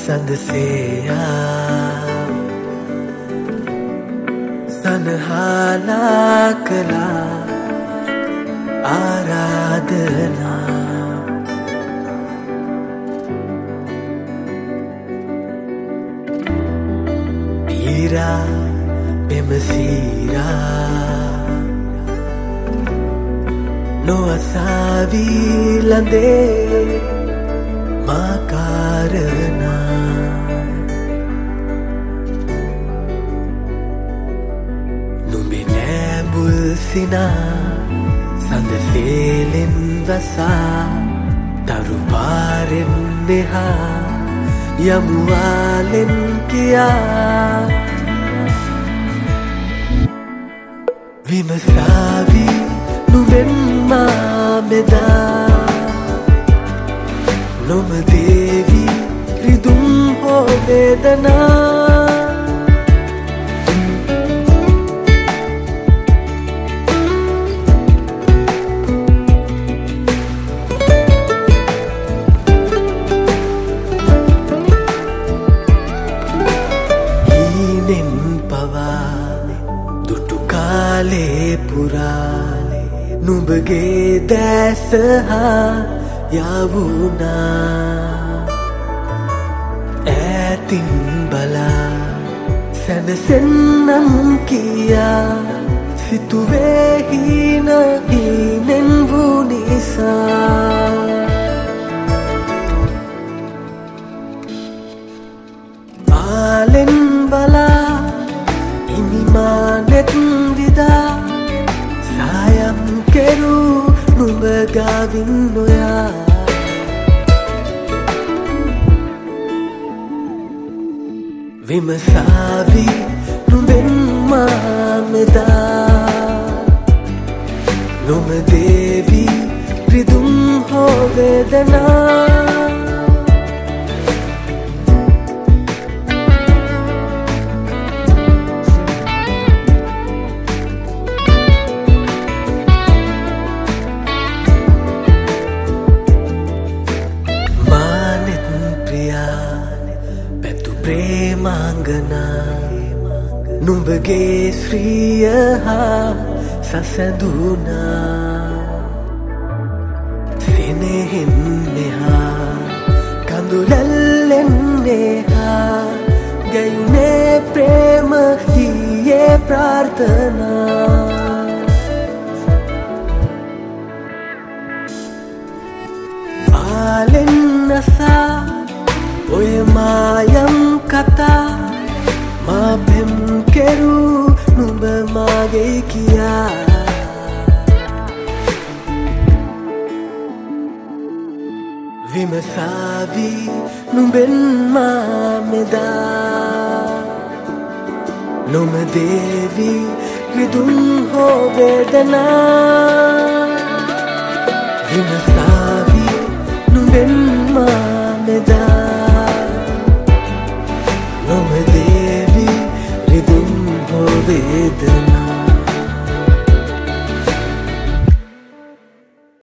සඳසේයා සනහාලා කළා ආරාධනා ඊරා පෙමසීරා නොඅසාවි ලඳේ මාකාරනා නුඹේ නෑඹුල් සිනා සඳසේලෙන් වසා තරු පාරෙන් දෙහා යමුවාලෙන් කියා විමසාවි නුඹෙන් මාමෙදා නොමදේවි රිදුම් හෝ වේදනා හීනෙන් පවා දුටු කාලේ පුරා නුඹගේ දැස හා යවුනා ඈතින් බලා සැනසෙන්නම් කියා සිතුවේ හීනෙන් වූ නිසා ආලෙන් බලා ඉනිමානෙත් විදා සායම් කෙරූ නුඹ ගාවින් නොයා විමසාවි නුඹෙන් මාමෙදා නොමදේවි රිදුම් හෝ වේදනා ප්‍රේමාංගනා නුඹගේ ශ්‍රිය හා සසඳුනා සෙනෙහෙන් මෙහා කඳුලැල්ලෙන් එහා ගැයුනේ ප්‍රේම හියේ ප්‍රාර්ථනා ආලෙන් නසා ඔය මායම් කතා මා පෙම් කෙරූ නුඹ මාගේ කියා විමසාවි නුඹෙන් මාමෙදා නොමදේවි රිදුම් හෝ වේදනා විමසා